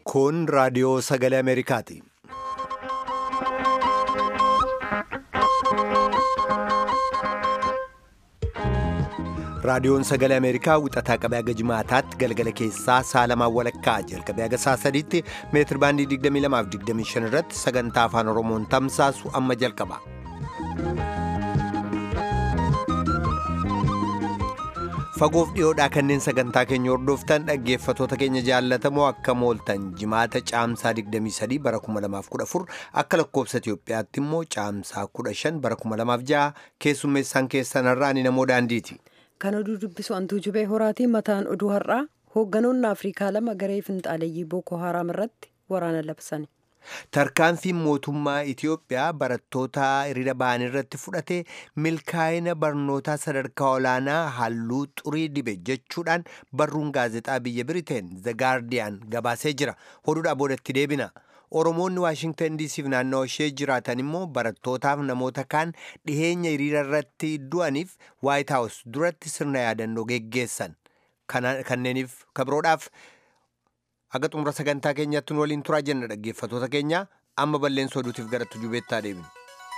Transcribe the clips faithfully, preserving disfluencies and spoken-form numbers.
Kun raadiyoo sagalee Ameerikaati. Raadiyoon sagalee Ameerikaa wixataa qabee haga jimaataatti galgala keessaa saalamaa walakkaa jalqabee haga saa sadiitti meetir baandii digdamii lamaa fi digdamii shan irratti sagantaa afaan Oromoon tamsaasu amma jalqaba. Fagoof dhiyoodhaa kanneen sagantaa keenya hordoftan dhaggeeffatoota keenya jaallatamoo akka mooltan jimaata caamsaa digdamii sadii bara kuma lamaaf kudha afur akka lakkoobsa Itiyoophiyaatti immoo caamsaa kudha shan bara kuma lamaaf jaha keessummeessaan keessan har'aa ani namoo daandiiti. Kan oduu dubbisu Antuu Jubee Horaatii mataan oduu har'aa hoogganoonni Afrikaa lama garee finxaaleeyyii Booko Haraam irratti waraana labsani. Tarkaanfiin mootummaa Itiyoophiyaa barattoota hiriira ba'an irratti fudhate milkaa'ina barnootaa sadarkaa olaanaa halluu xurii dibe jechuudhaan barruun gaazexaa biyya Biriteen The Guardian gabaasee jira. Oduudhaa boodatti deebina. Oromoonni Waashingtan D C fi naannoo ishee jiraatan immoo barattootaaf namoota kaan dhiheenya hiriira irratti du'aniif White House duratti sirna yaadannoo geggeessan. Kanneeniif kabroodhaaf Aga xumura sagantaa keenyaatti nu waliin turaa jenna dhaggeeffatoota keenya amma balleessa oduutiif gara tujubeettaa deebinu.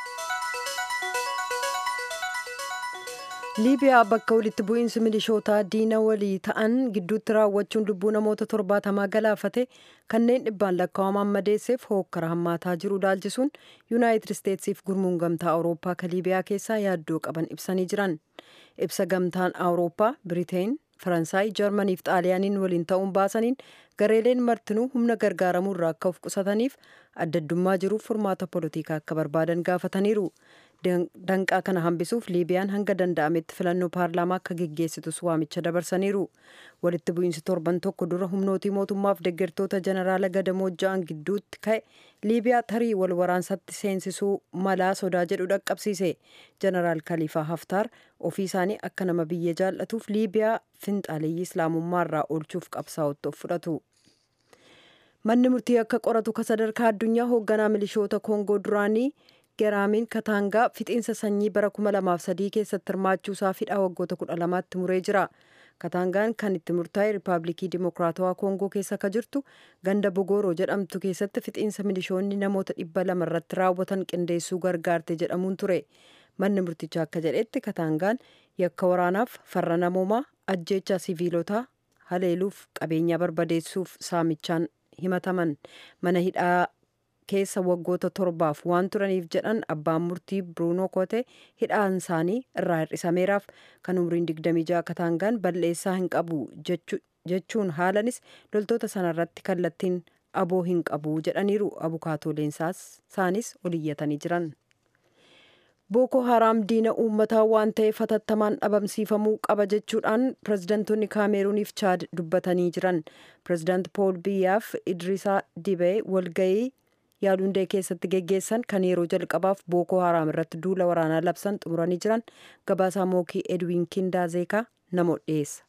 Liibiyaa bakka walitti bu'iinsi milishootaa diina walii ta'an gidduutti raawwachuun lubbuu namoota torbaatamaa galaafate kanneen dhibbaan lakkaa'aman madeesseef hookkara hammaataa jiru ilaalchisuun Yuunaayitid Isteetsiif gurmuun gamtaa Awurooppaa kan Liibiyaa keessaa yaaddoo qaban ibsanii jiran. Ibsa gamtaan Awurooppaa Biriteen, Faransaay, Jarmanii fi Xaaliyaaniin waliin ta'uun baasaniin gareeleen martinuu humna gargaaramuu irraa akka of qusataniif adda addummaa jiruuf furmaata poolitikaa akka barbaadan gaafataniiru. Danqaa kana hambisuuf Liibiyaan hanga danda'ametti filannoo paarlaamaa akka geggeessitus waamicha dabarsaniiru. Walitti bu'iinsi torban tokko dura humnootii mootummaaf deeggartoota jeneraala Gadamoo ja'an gidduutti ka'e Liibiyaa tarii wal waraansatti seensisuu malaa sodaa jedhu dhaqqabsiise. Jeneraal Khaliifaa Haftaar ofii isaanii akka nama biyya jaallatuuf Liibiyaa finxaaleeyyii islaamummaa irraa oolchuuf qabsaa'otti of fudhatu. Manni murtii akka qoratu ka sadarkaa addunyaa hoogganaa milishoota Koongoo duraanii Geraamiin Kataangaa fixiinsa sanyii bara kuma lamaaf sadii keessatti hirmaachuusaa hidhaa waggoota kudha lamaatti muree jira. Kataangaan kan itti murtaa'e Riippaabilikii Dimokiraatawaa Koongoo keessa akka jirtu ganda Bogooroo jedhamtu keessatti fixiinsa milishoonni namoota dhibba lama irratti raawwatan qindeessuu gargaarte jedhamuun ture. Manni murtichaa akka jedhetti Kataangaan yakka waraanaaf farra namoomaa ajjeechaa siviilotaa haleeluuf qabeenyaa barbadeessuuf saamichaan himataman. Mana hidhaa keessa waggoota torbaaf waan turaniif jedhan abbaan murtii Bruunoo Kote hidhaan isaanii irraa hir'isameeraaf kan umriin digdamii ja'a Kataangaan balleessaa hin qabu jechuun haalanis loltoota sanarratti kallattiin aboo hin qabu jedhaniiru. Abukaatoleen isaanis oliyyatanii jiran. Booko Haraam diina uummataa waan ta'eef hatattamaan dhabamsiifamuu qaba jechuudhaan pirezidantoonni Kaameruuniif Chaad dubbatanii jiran. Pirezidaant Pool Biyyaaf Idrisaa Dibee walgayii Yaadundee keessatti geggeessan kan yeroo jalqabaaf Booko Haraam irratti duula waraanaa labsan xumuranii jiran. Gabaasaa Mookii Edwin Kindaazeekaa namoota dhiyeessa.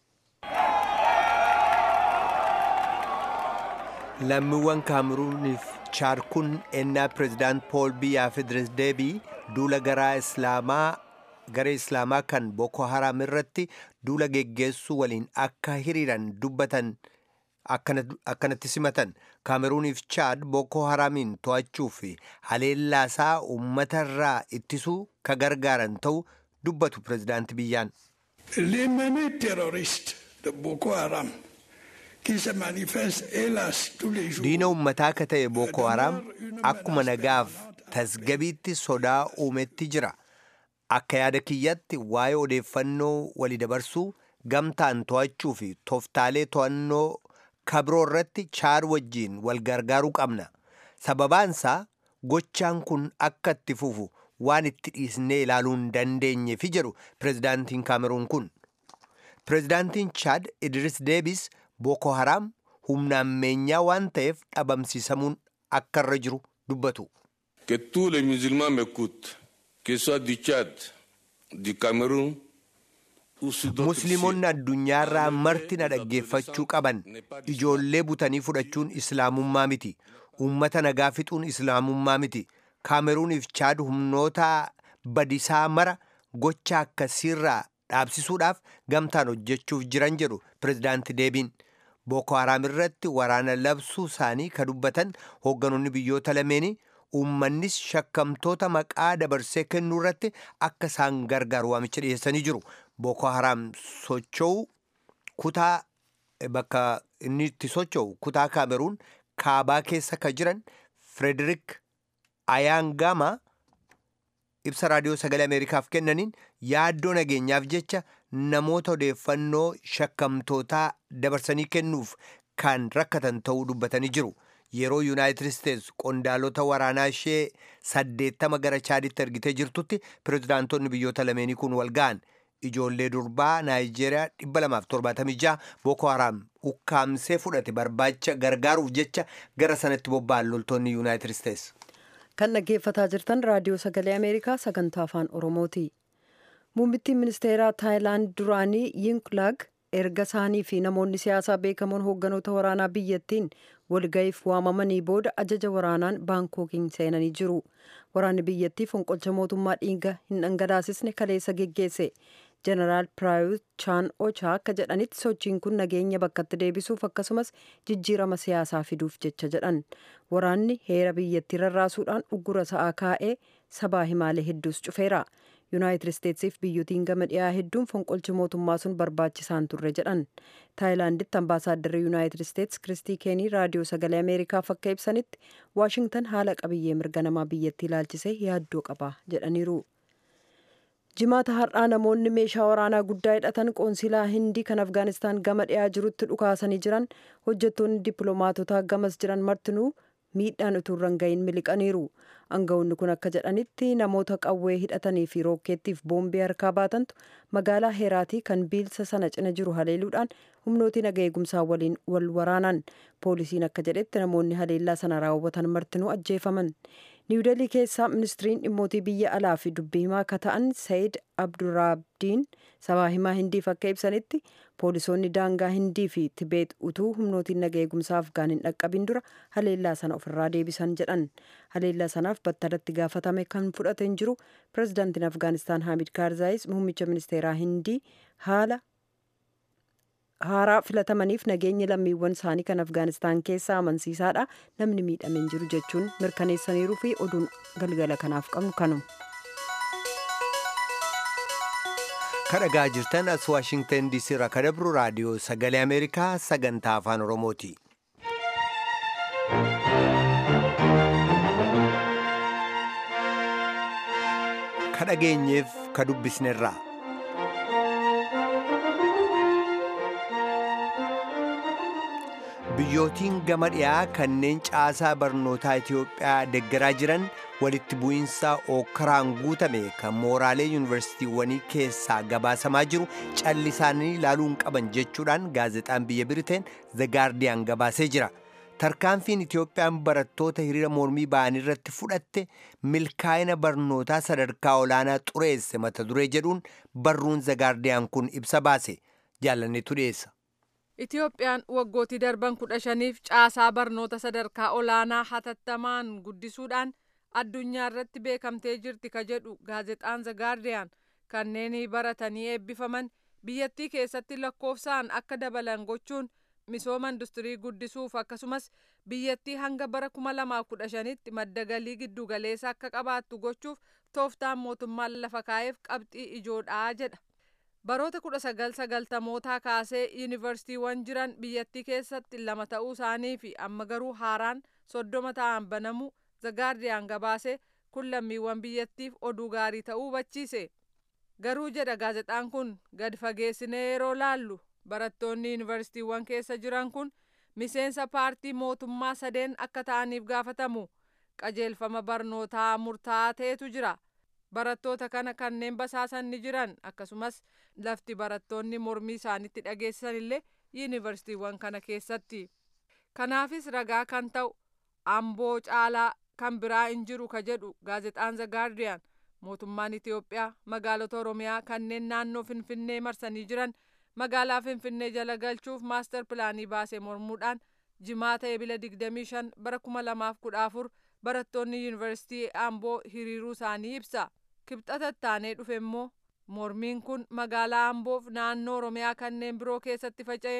Lammiiwwan Kaameruuniif Chaad kun ennaa pirezidaant Pool Biyyaaf Idris Deebii duula garaa islaamaa garee islaamaa kan Booko Haraam irratti duula geggeessuu waliin akka hiriiran dubbatan akkanatti simatan. Kaameruuniif Chaad Booko Haraamiin to'achuu fi haleellaasaa uummata irraa ittisuu ka gargaaran ta'uu dubbatu pirezidaanti biyyaan. Les menées terroristes de Boko Haram qui se manifestent hélas tous les jours. Diina uummataa akka ta'e Booko Haraam akkuma nagaaf tasgabiitti sodaa uumetti jira. Akka yaada kiyyatti waa'ee odeeffannoo walii dabarsuu gamtaan to'achuu fi tooftaalee to'annoo kabroo irratti Chaad wajjiin wal gargaaruu qabna. Sababaansaa gochaan kun akka itti fufu waan itti dhiisnee ilaaluu hin dandeenyeefi jedhu pirezidaantiin Kaameruun kun. Pirezidaantiin Chaad Idris Deebis Booko Haraam humna ammeenyaa waan ta'eef dhabamsiisamuun akka irra jiru dubbatu. Que tous les musulmans m'écoutent, qu'ils soient du Tchad, du Cameroun, Musliimonni addunyaarraa marti na dhaggeeffachuu qaban. Ijoollee butanii fudhachuun islaamummaa miti. Uummata nagaa fixuun islaamummaa miti. Kaameruuniif Chaad humnoota badisaa mara gocha akkasiirraa dhaabsisuudhaaf gamtaan hojjechuuf jiran jedhu pirezidaanti Deebiin. Boko Haram irratti waraana labsuu isaanii ka dubbatan hoogganoonni biyyoota lameenii uummannis shakkamtoota maqaa dabarsee kennuu irratti akka isaan gargaaru waamicha dhiyeessanii jiru. Boko Haram socho'u kutaa bakka inni itti socho'u kutaa Kaameruun kaabaa keessa ka jiran Frederick Ayangama ibsa raadiyoo sagalee Ameerikaaf kennaniin yaaddoo nageenyaaf jecha namoota odeeffannoo shakkamtootaa dabarsanii kennuuf kan rakkatan ta'uu dubbatanii jiru. Yeroo Yuunaayitid Isteets qondaalota waraanaa ishee saddeettama gara Chaaditti ergitee jirtutti pirezidaantonni biyyoota lameenii kun wal ga'an. Ijoollee durbaa Naayijeeriyaa dhibba lamaaf torbaatamii ja'a Boko Haram ukkaamsee fudhate barbaacha gargaaruuf jecha gara sanatti bobba'an loltoonni Yuunaayitid Isteets. Kan dhaggeeffataa jirtan raadiyoo sagalee Ameerikaa sagantaa afaan Oromooti. Muummittiin ministeeraa Taayilaand duraanii Yingluck erga isaanii fi namoonni siyaasaa beekamoon hoogganoota waraanaa biyyattiin walga'iif waamamanii booda ajaja waraanaan Baankookiin seenanii jiru. Waraanni biyyattii fonqolcha mootummaa dhiiga hin dhangalaasisne kaleessa geggeesse. Jeneraal Piraayut Chaan Ochaa akka jedhanitti sochiin kun nageenya bakkatti deebisuuf akkasumas jijjiirama siyaasaa fiduuf jecha jedhan. Waraanni heera biyyattii rarraasuudhaan uggura sa'aa kaa'ee sabaa himaalee hedduus cufeera. Yuunaayitid Isteetsiif biyyootiin gama dhiyaa hedduun fonqolchi mootummaa sun barbaachisaan turre jedhan. Taayilaanditti ambaasaadarri Yuunaayitid Isteets Kiristii Keenii raadiyoo sagalee Ameerikaaf akka ibsanitti Waashingtan haala qabiyyee mirga namaa biyyattii ilaalchisee yaaddoo qaba jedhaniiru. Jimaata har'aa namoonni meeshaa waraanaa guddaa hidhatan qoonsilaa Hindii kan Afgaanistaan gama dhiyaa jirutti dhukaasanii jiran hojjettoonni dippiloomaatotaa gamas jiran martinuu miidhaan utuu irra hin gahin miliqaniiru. Aangawoonni kun akka jedhanitti namoota qawwee hidhatanii fi rookeettiif boombii harkaa baatantu magaalaa Heeraatii kan biilsa sana cina jiru haleeluudhaan humnooti naga eegumsaa waliin wal waraanan. Poolisiin akka jedhetti namoonni haleellaa sana raawwatan martinuu ajjeefaman. Niwudelii keessaa ministiriin dhimmootii biyya alaa fi dubbii himaa akka ta'an Sayid Abduraabdiin sabaa himaa Hindiif akka ibsanitti poolisoonni daangaa Hindii fi Tibeet utuu humnootiin naga eegumsaa Afgaan hin dhaqqabin dura haleellaa sana ofirraa deebisan jedhan. Haleellaa sanaaf battalatti gaafatame kan fudhateen jiru pirezidaantiin Afgaanistaan Hamid Kaarzaayis muummicha ministeeraa Hindii haala haaraa filatamaniif nageenya lammiiwwan isaanii kan Afgaanistaan keessaa amansiisaadha. Namni miidhamee hin jiru jechuun mirkaneessaniiru fi oduun galgala kanaaf qabnu kanuma. Kadhagaa jirtan as Waashingtan diisii irraa kan dabru raadiyoo sagalee Ameerikaa sagantaa afaan Oromooti. Kadhageenyeef ka dubbisnerraa. Biyyootiin gama dhiyaa kanneen caasaa barnootaa Itiyoophiyaa deeggaraa jiran walitti bu'iinsa ookkaraan guutame kan mooraalee yuunivarsiitiiwwanii keessaa gabaasamaa jiru callisaanii ilaaluun qaban jechuudhaan gaazexaan biyya Biriteen The Guardian gabaasee jira. Tarkaanfiin Itiyoophiyaan barattoota hiriira mormii ba'anii irratti fudhatte milkaa'ina barnootaa sadarkaa olaanaa xureesse mata duree jedhuun barruun The Guardian kun ibsa baase. Jaalanneetu dhiyeessa. Itiyoophiyaan waggootii darban kudha shaniif caasaa barnoota sadarkaa olaanaa hatattamaan guddisuudhaan addunyaa irratti beekamtee jirti ka jedhu gaazexaan The Guardian kanneen baratanii eebbifaman biyyattii keessatti lakkoofsaan akka dabalan gochuun misooma industirii guddisuuf akkasumas biyyattii hanga bara kuma lamaaf kudha shanitti madda galii giddu galeessa akka qabaattu gochuuf tooftaan mootummaan lafa kaa'eef qabxii ijoodhaa jedha. Baroota kudha sagal sagaltamootaa kaasee yuunivarsiitiiwwan jiran biyyattii keessatti lama ta'uu isaanii fi amma garuu haaraan soddoma ta'an banamu The Guardian gabaase kun lammiiwwan biyyattiif oduu gaarii ta'uu hubachiise. Garuu jedha gaazexaan kun gad fageessinee yeroo laallu barattoonni yuunivarsiitiiwwan keessa jiran kun miseensa paartii mootummaa sadeen akka ta'aniif gaafatamu. Qajeelfama barnootaa murtaa'aa ta'etu jira. Barattoota kana kanneen basaasan ni jiran akkasumas lafti barattoonni mormii isaanitti dhageessisan illee yuunivarsiitiiwwan kana keessatti. Kanaafis ragaa kan ta'u Amboo caalaa kan biraa hin jiru ka jedhu gaazexaan The Guardian mootummaan Itiyoophiyaa magaalota Oromiyaa kanneen naannoo Finfinnee marsanii jiran magaalaa Finfinnee jala galchuuf maaster pilaanii baasee mormuudhaan jimaata eebila digdamii shan bara kuma lamaaf kudha afur barattoonni yuunivarsiitii Amboo hiriiruu isaanii ibsa. Kibxata taanee dhufe immoo mormiin kun magaalaa Amboof naannoo Oromiyaa kanneen biroo keessatti faca'ee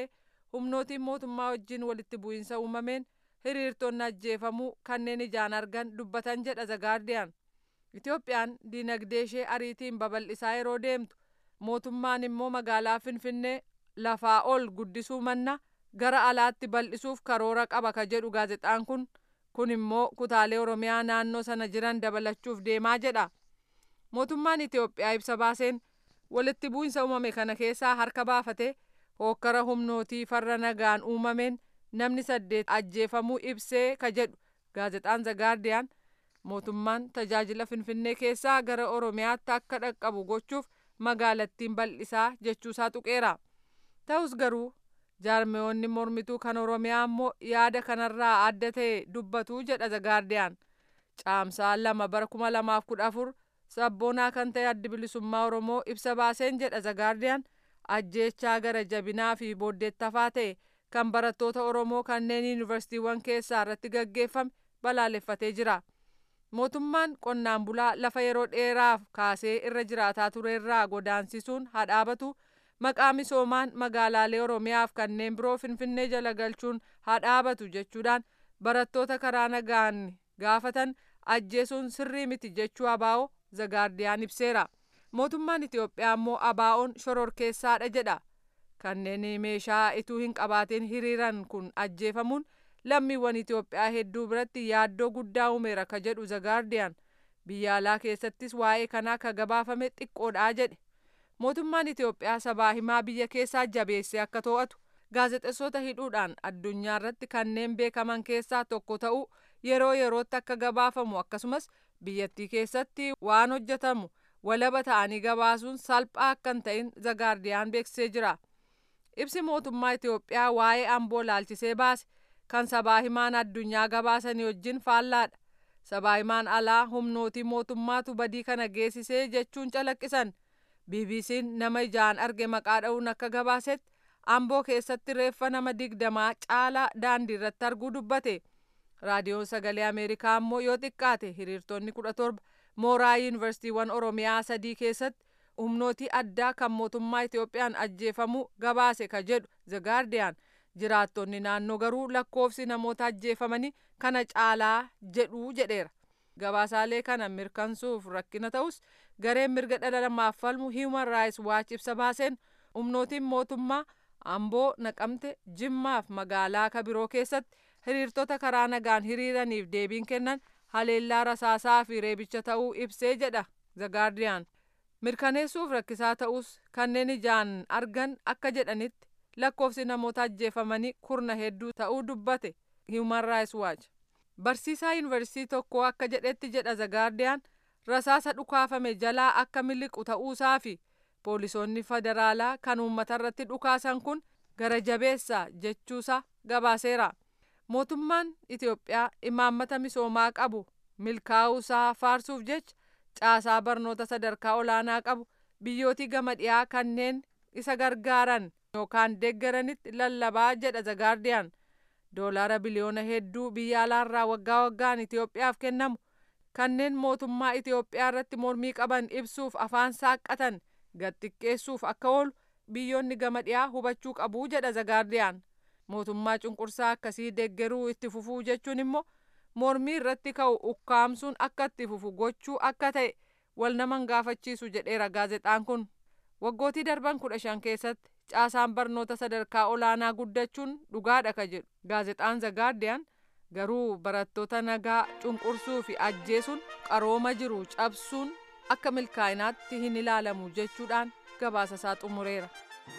humnootiin mootummaa wajjin walitti bu'iinsa uumameen hiriirtonni ajjeefamuu kanneen ijaan argan dubbatan jedha The Guardian. Itoophiyaan diinagdee ishee ariitiin babal'isaa yeroo deemtu mootummaan immoo magaalaa Finfinnee lafaa ol guddisuu manna gara alaatti bal'isuuf karoora qaba ka jedhu gaazexaan kun kun immoo kutaalee Oromiyaa naannoo sana jiran dabalachuuf deemaa jedha. Mootummaan Itoophiyaa ibsa baaseen walitti bu'iinsa uumame kana keessaa harka baafate hookkara humnootii farra nagaan uumameen namni saddeet ajjeefamuu ibsee ka jedhu gaazexaan The Guardian. Mootummaan tajaajila Finfinnee keessaa gara Oromiyaatti akka dhaqqabu gochuuf magaalattiin bal'isaa jechuusaa tuqeera. Ta'us garuu jaarmeewwanni mormituu kan Oromiyaa immoo yaada kanarraa adda ta'e dubbatu jedha The Guardian. Caamsaa lama bara kuma lamaaf kudha afur sabboonaa kan ta'e addi bilisummaa Oromoo ibsa baaseen jedha The Guardian ajjeechaa gara jabinaa fi booddeettafaa ta'e kan barattoota Oromoo kanneen yuunivarsiitiiwwan keessaa irratti gaggeeffame balaaleffatee jira. Mootummaan qonnaan bulaa lafa yeroo dheeraaf kaasee irra jiraataa turerraa godaansisuun haa dhaabatu, maqaa misoomaan magaalaalee Oromiyaaf kanneen biroo Finfinnee jala galchuun haa dhaabatu jechuudhaan barattoota karaa nagaan gaafatan ajjeesuun sirrii miti jechuu abaa'oo The Guardian ibseera. Mootummaan Itoophiyaa immoo abaa'oon shororkeessaadha jedha. Kanneen meeshaa ituu hin qabaatiin hiriiran kun ajjeefamuun lammiiwwan Itoophiyaa hedduu biratti yaaddoo guddaa uumeera ka jedhu The Guardian. Biyya alaa keessattis waa'ee kanaa ka gabaafame xiqqoodhaa jedhe. Mootummaan Itoophiyaa sabaa himaa biyya keessaa jabeessee akka to'atu gaazexeessota hidhuudhaan addunyaa irratti kanneen beekaman keessaa tokko ta'uu yeroo yerootti akka gabaafamu akkasumas biyyattii keessatti waan hojjetamu walaba ta'anii gabaasuun salphaa akka hin ta'in The Guardian beeksisee jira. Ibsi mootummaa Itoophiyaa waa'ee Amboo laalchisee baase kan sabaa himaan addunyaa gabaasanii wajjin faallaadha. Sabaa himaan alaa humnootii mootummaatu badii kana geessisee jechuun calaqqisan. B B C'n nama ijaan arge maqaa dha'uun akka gabaasetti Amboo keessatti reeffa nama digdamaa caalaa daandii irratti arguu dubbate. Raadiyoon Sagalee Ameerikaa immoo yoo xiqqaate hiriirtonni kudha torba mooraa yuunivarsiitiiwwan Oromiyaa sadii keessatti humnootii addaa kan mootummaa Itoophiyaan ajjeefamuu gabaase ka jedhu The Guardian. Jiraattonni naannoo garuu lakkoofsi namoota ajjeefamanii kana caalaa jedhuu jedheera. Gabaasaalee kana mirkansuuf rakkina ta'us gareen mirga dhala namaaf falmu Human Rights Watch ibsa baaseen humnootiin mootummaa Amboo, Naqamte, Jimmaaf magaalaa ka biroo keessatti hiriirtota karaa nagaan hiriiraniif deebiin kennan haleellaa rasaasaa fi reebicha ta'uu ibsee jedha The Guardian. Mirkaneessuuf rakkisaa ta'us kanneen ijaan argan akka jedhanitti lakkoofsi namoota ajjeefamanii kurna hedduu ta'uu dubbate Human Rights Watch. Barsiisaa yuunivarsiitii tokko akka jedhetti jedha The Guardian rasaasa dhukaafame jalaa akka miliqu ta'uusaa fi poolisoonni federaalaa kan uummata irratti dhukaasan kun gara jabeessa jechuusaa gabaaseera. Mootummaan Itoophiyaa imaammata misoomaa qabu milkaa'uusaa faarsuuf jecha caasaa barnoota sadarkaa olaanaa qabu biyyootii gama dhiyaa kanneen isa gargaaran yookaan deeggaranitti lallabaa jedha The Guardian. Doolaara biliyoona hedduu biyya alaarraa waggaa waggaan Itoophiyaaf kennamu kanneen mootummaa Itoophiyaa irratti mormii qaban ibsuuf afaan saaqqatan gad xiqqeessuuf akka oolu biyyoonni gama dhiyaa hubachuu qabu jedha The Guardian. Mootummaa cunqursaa akkasii deeggaruu itti fufuu jechuun immoo mormii irratti ka'u ukkaamsuun akka itti fufu gochuu akka ta'e wal naman gaafachiisu jedheera gaazexaan kun. Waggootii darban kudha shan keessatti caasaan barnoota sadarkaa olaanaa guddachuun dhugaadha ka jedhu gaazexaan The Guardian. Garuu barattoota nagaa cunqursuu fi ajjeesuun qarooma jiru cabsuun akka milkaa'inaatti hin ilaalamu jechuudhaan gabaasa isaa xumureera.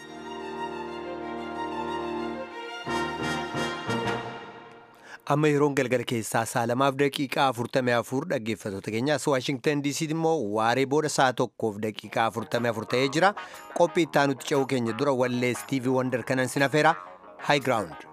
Amma yeroon galgala keessaa sa'a lamaaf daqiiqaa afurtamii afur dhaggeeffattoota keenyaas Waashingtan D C immoo waaree booda sa'a tokkoof daqiiqaa afurtamii afur ta'ee jira. Qophii itti aanutti ce'uu keenya dura wallee Stevie Wonder kanan sin affeera High Ground.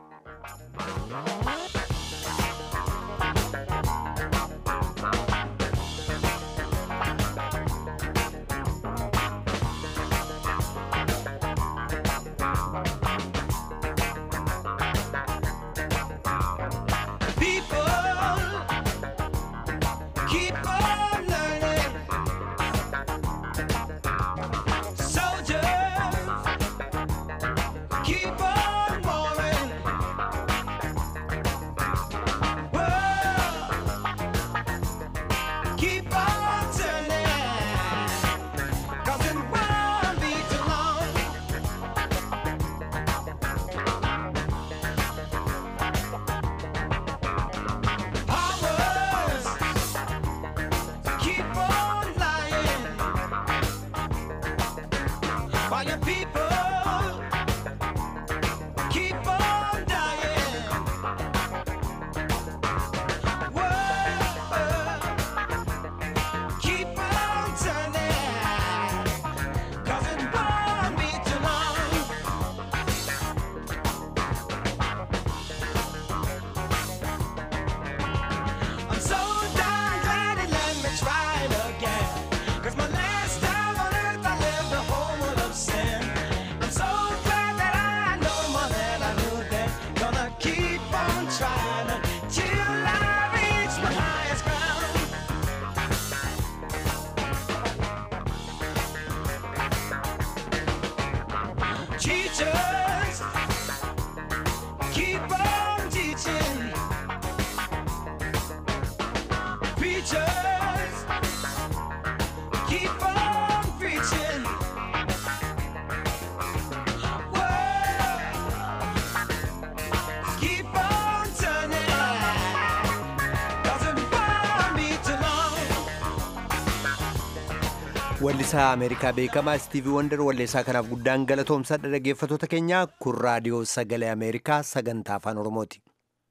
Keep on walking. trying till I reach my highest ground. Teachers, keep on teaching. Preachers, keep on preaching. Wallisaa Ameerikaa beekamaa Stevie Wonder walleessaa kanaaf guddaan galatoomsadha dhaggeeffattoota keenya kun raadiyoo sagalee Ameerikaa sagantaa afaan Oromooti.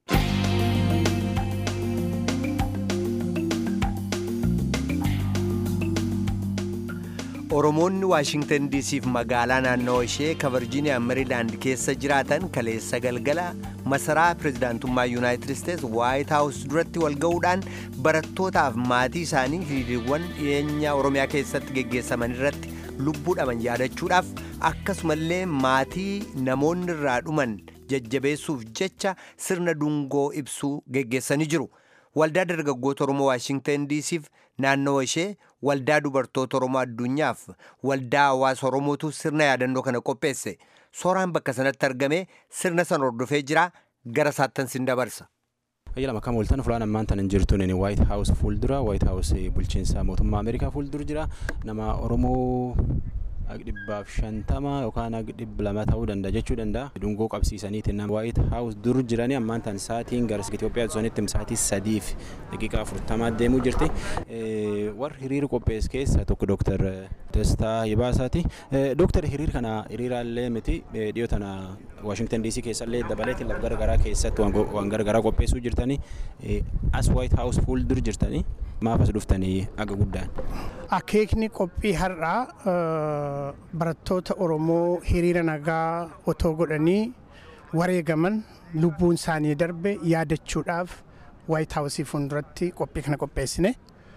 Oromoonni Waashingtan D C fi magaalaa naannoo ishee ka Virgiiniyaa Meeriilaand keessa jiraatan kaleessa galgala masaraa pirezidaantummaa Yuunaayitid Isteets Waayit Haawus duratti wal ga'uudhaan barattootaaf maatii isaanii hiriirwwan dhiyeenya Oromiyaa keessatti geggeessaman irratti lubbuu dhaban yaadachuudhaaf akkasumallee maatii namoonni irraa dhuman jajjabeessuuf jecha sirna dungoo ibsuu geggeessanii jiru. Waldaa dargaggoota Oromoo Waashingtan D C fi naannoo ishee waldaa dubartoota Oromoo addunyaaf waldaa hawaasa Oromootu sirna yaadannoo kana qopheesse. Sooraan bakka sanatti argame sirna sana hordofee jira gara saattan sin dabarsa. Ayyaala makam waltan fulaan ammaan tan jirtu ni White House fuuldura White House bulchiinsa mootummaa Ameerikaa fuuldura jira nama Oromoo dhibbaaf shantama yookaan dhibba lama ta'uu danda'a jechuu danda'a. Dungoo qabsiisaniitiin nama White House dur jiranii ammaan tan sa'aatiin gara Itoophiyaa zoonitti sa'aatii sadiif daqiiqaa afurtamaa deemuu jirti. Warri hiriira qopheesse keessa tokko Dooktar Dastaa Yibaasaati. Dooktar hiriira kana hiriiraallee miti dhiyoo tana Washington D C keessallee dabaleetiin lafa garagaraa keessatti waan garagaraa qopheessuu jirtanii as White House fuuldura jirtanii maaf as dhuftanii aga guddaan. Akeekni qophii har'aa barattoota Oromoo hiriira nagaa otoo godhanii wareegaman lubbuun isaanii darbe yaadachuudhaaf White House fuulduratti qophii kana qopheessine.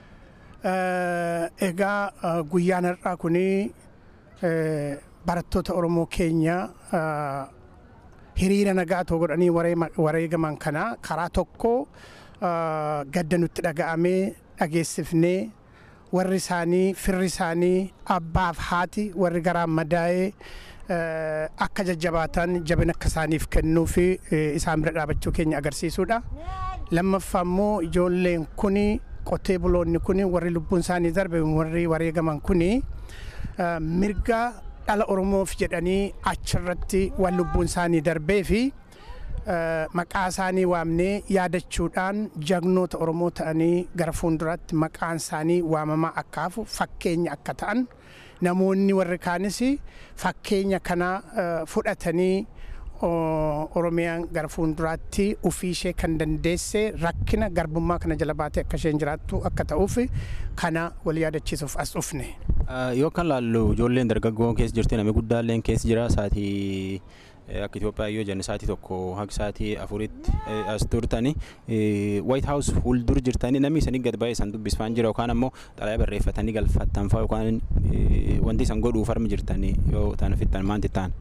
Egaa guyyaan har'aa kuni barattoota Oromoo keenya hiriira nagaa otoo godhanii wareegaman kana karaa tokko gadda nutti dhaga'amee dhageessifnee warri isaanii firri isaanii abbaaf haati warri garaan madaa'ee akka jajjabaatan jabina akka isaaniif kennuu fi isaan bira dhaabachuu keenya agarsiisuudha. Lammaffaa immoo ijoolleen kuni qotee buloonni kuni warri lubbuun isaanii darbe warri wareegaman kuni mirga dhala Oromoof jedhanii achirratti waan lubbuun isaanii darbee fi maqaa isaanii waamnee yaadachuudhaan jagnoota Oromoo ta'anii gara fuulduraatti maqaan isaanii waamamaa akka hafu fakkeenya akka ta'an namoonni warri kaanis fakkeenya kana fudhatanii Oromiyaan gara fuulduraatti ofii ishee kan dandeesse rakkina garbummaa kana jala baatee akka isheen jiraattu akka ta'uuf kana wal yaadachiisuuf as dhufne. Yoo kan laallu ijoolleen dargaggoon keessa jirti namni guddaalleen keessa jira sa'aatii akka Itoophiyaa yoo jenne sa'aatii tokko haga sa'aatii afuritti as turtanii White House fuuldura jirtanii namni isanii gad ba'ee isaan dubbisfaan jira yookaan ammoo xalayaa barreeffatanii galfattan fa'aa yookaan wanti isaan godhuuf harmi jirtanii yoo ta'an fittan maanti ta'an.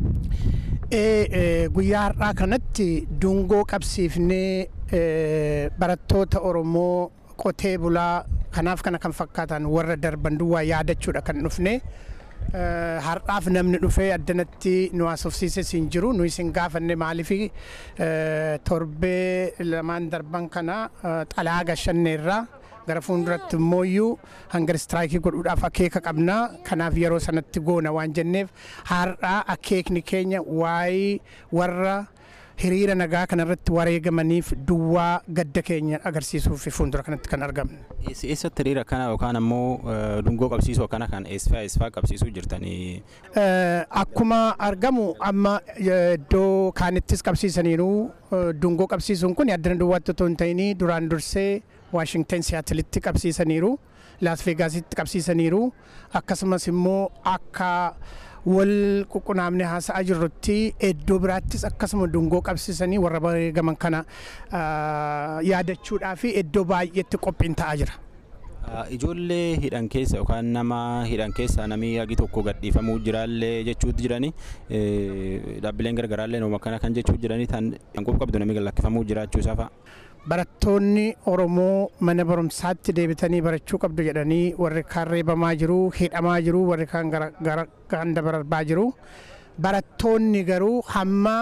Guyyaa har'aa kanatti dungoo qabsiifnee barattoota Oromoo qotee bulaa kanaaf kana kan fakkaatan warra darban duwwaa yaadachuudha kan dhufne. Har'aaf namni dhufee addanatti nu haasofsiises hin jiru nu isin gaafanne maaliif torbee lamaan darban kana xalayaa gashanneerraa gara fuulduratti immoo hangar istiraayikii godhuudhaaf akeeka qabna kanaaf yeroo sanatti goona waan jenneef har'aa akeekni keenya waa'ee warra hiriira nagaa kanarratti wareegamaniif duwwaa gadda keenya agarsiisuu fi fuuldura kanatti kan argamne. Eessatti hiriira kana yookaan ammoo dungoo qabsiisuu akkana kan eessifaa eessifaa qabsiisuu jirtanii? Akkuma argamu amma iddoo kaanittis qabsiisaniiru dungoo qabsiisuun kun addana duwwaatti otoo hin ta'inii duraan dursee Washington Seattle'itti qabsiisaniiru Las Vegas'itti qabsiisaniiru akkasumas immoo akka wal ququnaamne haasa'aa jirrutti iddoo biraattis akkasuma dungoo qabsiisanii warra wareegaman kana yaadachuudhaa fi iddoo baay'eetti qophiin ta'aa jira. Ijoollee hidhan keessa yookaan nama hidhan keessa namni hagi tokko gadhiifamuu jiraallee jechuutti jiranii dhaabbileen gargaraallee nooma kana kan jechuu jiranii tan hanqoof qabdu namni lakkifamuu jiraachuu isaa fa'a. Barattoonni Oromoo mana barumsaatti deebitanii barachuu qabdu jedhanii warri kaan reebamaa jiru, hidhamaa jiru, warri kaan gara ganda barbaa jiru. Barattoonni garuu hamma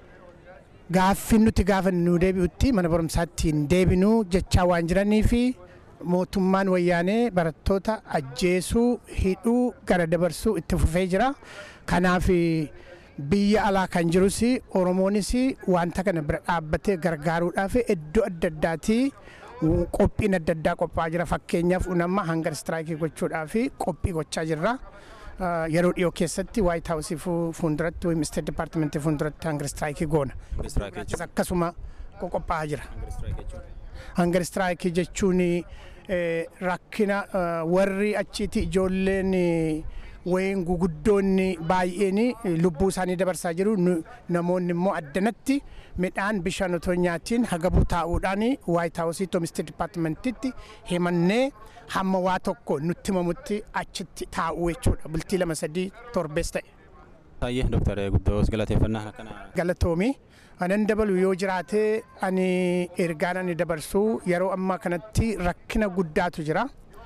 gaaffii nuti gaafa nu deebi'utti mana barumsaatti hin deebinu jechaa waan jiranii fi mootummaan wayyaanee barattoota ajjeesuu, hidhuu, gara dabarsuu itti fufee jira. Kanaaf biyya alaa kan jirus Oromoonis wanta kana bira dhaabbatee gargaaruudhaaf iddoo adda addaatti qophiin adda addaa qophaa'aa jira. Fakkeenyaaf unamma hangar istiraayikii gochuudhaaf qophii gochaa jirra. Yeroo dhiyoo keessatti White House fuulduratti wayim State Department fuulduratti hangar istiraayikii goona. Akkasuma qophaa'aa jira. Hangar istiraayikii jechuun rakkina warri achiiti ijoolleen wayin guguddoonni baay'een lubbuu isaanii dabarsaa jiru. Namoonni immoo addanatti midhaan bishaan otoo nyaatiin hagabuu taa'uudhaan White House to State Departmentitti himannee hamma waa tokko nutti himamutti achitti taa'uu jechuudha. Bultii lama sadii torbees ta'e. Baay'ee Dooktar Guddoos galateeffannaa akkana. Galatoomi. Anan dabalu yoo jiraate ani ergaan ani dabarsuu yeroo ammaa kanatti rakkina guddaatu jira.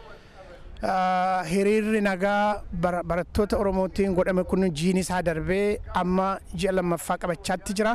Hiriirri nagaa barattoota Oromootiin godhame kun jiini isaa darbee amma ji'a lammaffaa qabachaatti jira.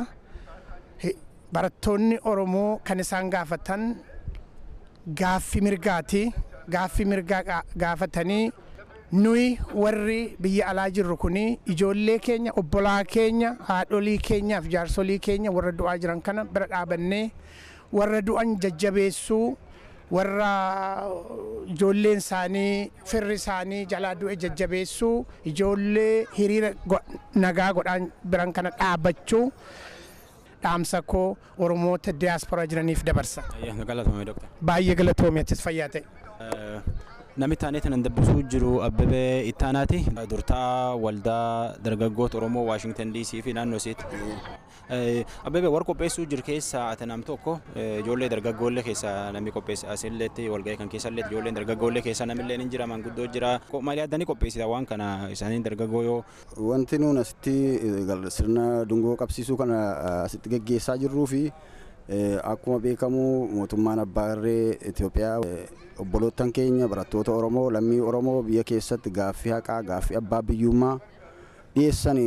Barattoonni Oromoo kan isaan gaafatan gaaffii mirgaati. Gaaffii mirgaa gaafatanii nuyi warri biyya alaa jirru kuni ijoollee keenya, obbolaa keenya, haadholii keenyaaf jaarsolii keenya warra du'aa jiran kana bira dhaabannee warra du'an jajjabeessuu, warra ijoolleen isaanii firri isaanii jalaa du'e jajjabeessuu, ijoollee hiriira nagaa godhaan biran kana dhaabachuu dhaamsa koo Oromoota diiyaasporaa jiraniif dabarsa. Baay'ee galatoomee atis fayyaa ta'e. Namni taaneetiin an dabbisuu jiru Abbabee Ittaanaati. Durtaa waldaa dargaggoota Oromoo Waashingtan D C fi naannoo isiitti. Abbabee warra qopheessuu jiru keessaa ati nam tokko ijoollee dargaggoollee keessaa namni qopheessa asilleetti walga'ii kan keessallee ijoolleen dargaggoollee keessaa namillee ni jira manguddoo jira. Maali addanii qopheessita waan kana isaaniin dargaggoo yoo. Wanti nuun asitti sirna dungoo qabsiisuu kana asitti gaggeessaa jirruu fi akkuma beekamu mootummaan abbaa irree Itoophiyaa obbolootan keenya barattoota Oromoo lammii Oromoo biyya keessatti gaaffii haqaa gaaffii abbaa biyyummaa dhiyeessan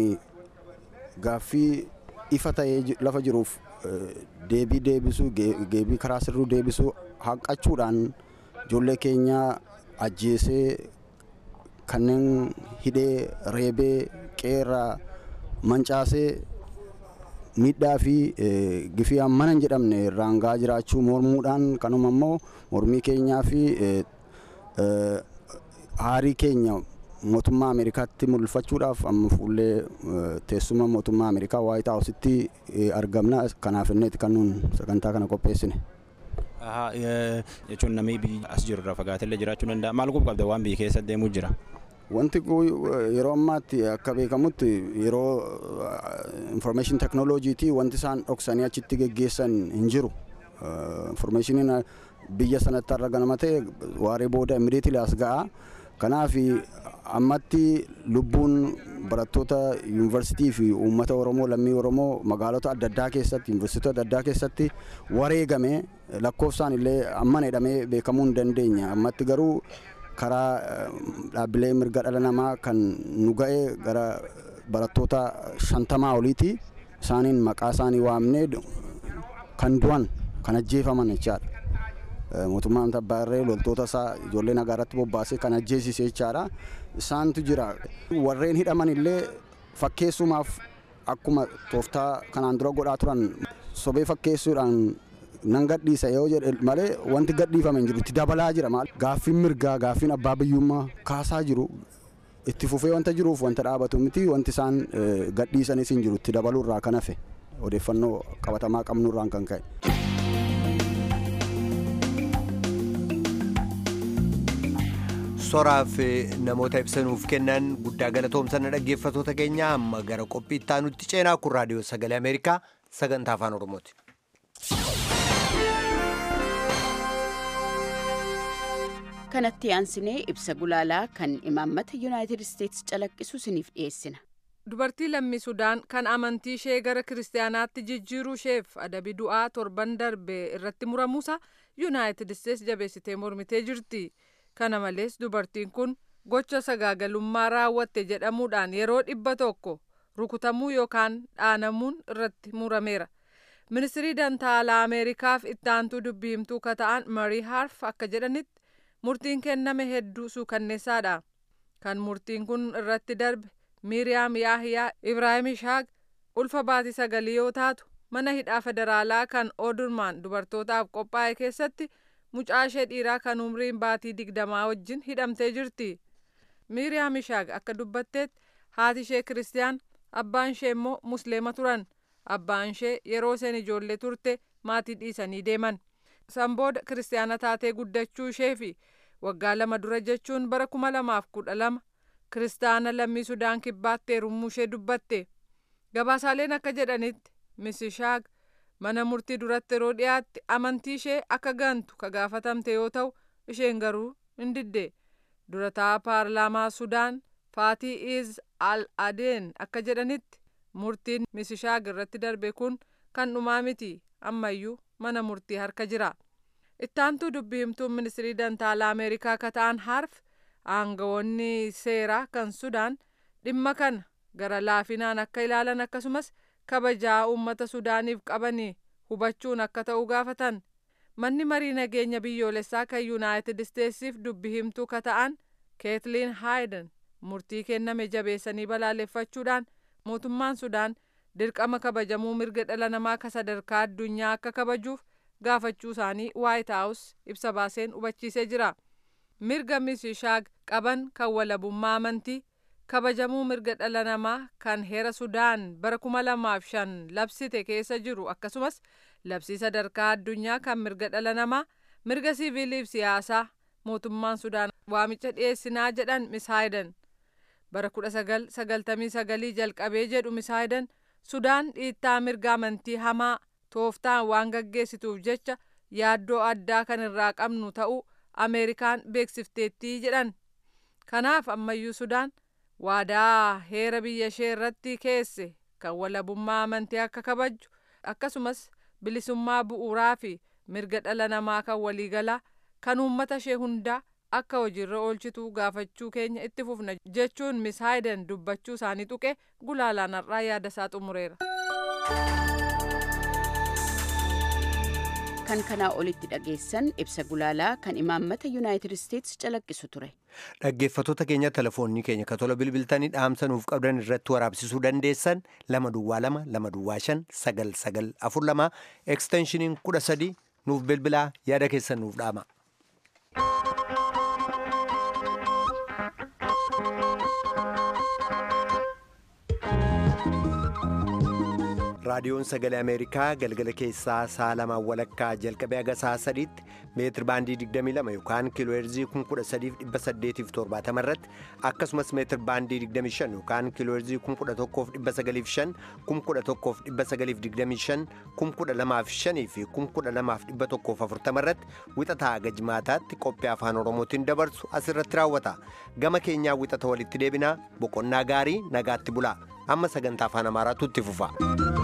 gaaffii ifa ta'ee lafa jiruuf deebii deebisuu deebii karaa sirruu deebisuu haqachuudhaan ijoollee keenya ajjeesee kanneen hidhee reebee qeerraa mancaasee miidhaa fi gifii hammana hin jedhamne raangaa jiraachuu mormuudhaan kanuma immoo mormii keenyaa fi haarii keenya mootummaa Ameerikaatti mul'ifachuudhaaf amma fuullee teessuma mootummaa Ameerikaa White House'itti argamna. Kanaaf inneeti kan nuun sagantaa kana qopheessine. Jechuun namni biyya as jiru irraa fagaatellee jiraachuu danda'a. Maal gochuu qabda waan biyya keessa deemuu jira? Wanti yeroo ammaatti akka beekamutti yeroo information technology wanti isaan dhoksanii achitti geggeessan hin jiru. Informationiin biyya sanatti arga nama ta'e waaree booda immediately as ga'a. Kanaaf ammatti lubbuun barattoota yuunivarsiitii fi uummata Oromoo lammii Oromoo magaalota adda addaa keessatti yuunivarsiitota adda addaa keessatti wareegame lakkoofsaan illee amman jedhamee beekamuu hin dandeenya. Ammatti garuu karaa dhaabbilee mirga dhala namaa kan nu ga'e gara barattoota shantamaa oliiti. Isaaniin maqaa isaanii waamnee kan du'an kan ajjeefaman jechaadha. Mootummaan abbaa irree loltoota isaa ijoollee nagaa irratti bobbaasee kan ajjeesise jechaadha. Isaantu jira. Warreen hidhaman illee fakkeessumaaf akkuma tooftaa kanaan dura godhaa turan sobee fakkeessuudhaan nan gadhiisa yoo jedhe malee wanti gadhiifame hin jiru itti dabalaa jira maal gaaffiin mirgaa gaaffiin abbaa biyyummaa kaasaa jiru itti fufee wanta jiruuf wanta dhaabatu miti wanti isaan gadhiisanis hin jiru itti dabaluurraa kan hafe odeeffannoo qabatamaa qabnurraan kan ka'e. Soraaf namoota ibsanuuf kennan guddaa galatoomsanna dhaggeeffatoota keenya amma gara qophii itti aanutti ceenaa kun raadiyoo sagalee Ameerikaa sagantaa afaan Oromooti. kanatti aansinee ibsa gulaalaa kan imaammata Yuunaayitid Isteetsi calaqqisu isiniif dhiyeessina. Dubartii lammii Sudaan kan amantii ishee gara kiristaanaatti jijjiiruu isheef adabi du'aa torban darbe irratti muramuusa Yuunaayitid Isteetsi jabeessitee mormitee jirti. Kana malees dubartiin kun gocha sagaagalummaa raawwatte jedhamuudhaan yeroo dhibba tokko rukutamuu yookaan dhaanamuun irratti murameera. Ministirii dantaa alaa Ameerikaaf itti aantuu dubbii himtuu ka ta'an Marii Harf akka jedhanitti murtiin kenname hedduu suukanneessaadha. Kan murtiin kun irratti darbe Miiriyaam Yaahiyaa Ibraahim Ishaaq ulfa baatii sagalii yoo taatu mana hidhaa federaalaa kan Oodurmaan dubartootaaf qophaa'e keessatti mucaa ishee dhiiraa kan umriin baatii digdamaa wajjin hidhamtee jirti. Miiriyaam Ishaaq akka dubbatteetti haati ishee kiristiyaan, abbaan ishee immoo musliima turan. Abbaan ishee yeroo isheen ijoollee turte maatii dhiisanii deeman. San booda kiristiyaana taatee guddachuu ishee fi waggaa lama dura jechuun bara kuma lamaaf kudha lama kiristaana lammii Sudaan kibbaatti heerumuu ishee dubbatte. Gabaasaaleen akka jedhanitti Miss Ishaaq mana murtii duratti yeroo dhiyaatti amantii ishee akka gantu ka gaafatamte yoo ta'u isheen garuu hin didde. Durataa paarlaamaa Sudaan Faatii Iz Al-Adeen akka jedhanitti murtiin Miss Ishaaq irratti darbe kun kan dhumaa miti, ammayyuu mana murtii harka jira. Ittaantuu dubbii himtuun ministirii dantaa alaa Ameerikaa ka ta'an Harf aangawoonni seeraa kan Sudaan dhimma kana gara laafinaan akka ilaalan akkasumas kabajaa uummata Sudaaniif qabanii hubachuun akka ta'u gaafatan. Manni marii nageenya biyyoolessaa kan Yuunaayitid Isteetsiif dubbii himtuu ka ta'an Keetliin Haayden murtii kenname jabeessanii balaaleffachuudhaan mootummaan Sudaan dirqama kabajamuu mirga dhala namaa ka sadarkaa addunyaa akka kabajuuf gaafachuu isaanii White House ibsa baaseen hubachiisee jira. Mirga Miss Ishaaq qaban kan walabummaa amantii, kabajamuu mirga dhala namaa kan heera Sudaan bara kuma lamaaf shan labsite keessa jiru akkasumas labsii sadarkaa addunyaa kan mirga dhala namaa, mirga siviiliif siyaasaa mootummaan Sudaan waamicha dhiyeessinaa jedhan Miss Haayden. Bara kudha sagal sagaltamii sagalii jalqabee jedhu Miss Haayden Sudaan dhiittaa mirga amantii hamaa tooftaan waan gaggeessituuf jecha yaaddoo addaa kan irraa qabnu ta'uu Ameerikaan beeksifteettii jedhan. Kanaaf ammayyuu Sudaan waadaa heera biyya ishee irratti keesse kan walabummaa amantii akka kabajju akkasumas bilisummaa bu'uuraa fi mirga dhala namaa kan waliigalaa kan uummata ishee hundaa akka hojiirra oolchitu gaafachuu keenya itti fufna jechuun Miss Haayden dubbachuu isaanii tuqe gulaalaan har'aa yaada isaa xumureera. Kan kanaa olitti dhageessan ibsa gulaalaa kan imaammata Yuunaayitid Isteetsi calaqqisu ture. Dhaggeeffattoota keenya telefoonni keenya ka tola bilbiltanii dhaamsa nuuf qabdan irratti waraabsisuu dandeessan lama duwwaa lama lama duwwaa shan sagal sagal afur lama eksteenshiniin kudha sadii nuuf bilbilaa yaada keessan nuuf dhaama. raadiyoon sagalee ameerikaa galgala keessaa sa'a lamaan walakkaa jalqabee haga sa'a sadiitti meetir baandii digdamii lama yookaan kiiloo heerzii kuma kudha sadiif dhibba saddeetiif torbaatama irratti akkasumas meetir baandii digdamii shan yookaan kiiloo heerzii kuma kudha tokkoof dhibba sagaliif shan kuma kudha tokkoof dhibba sagaliif digdamii shan kuma kudha lamaaf shanii fi kuma kudha lamaaf dhibba tokkoof afurtama irratti wixataa haga jimaataatti qophii afaan oromootiin dabarsu asirratti raawwata. Gama keenyaa wixata walitti deebinaa boqonnaa gaarii nagaatti bulaa amma sagantaa afaan amaaraatu itti fufa.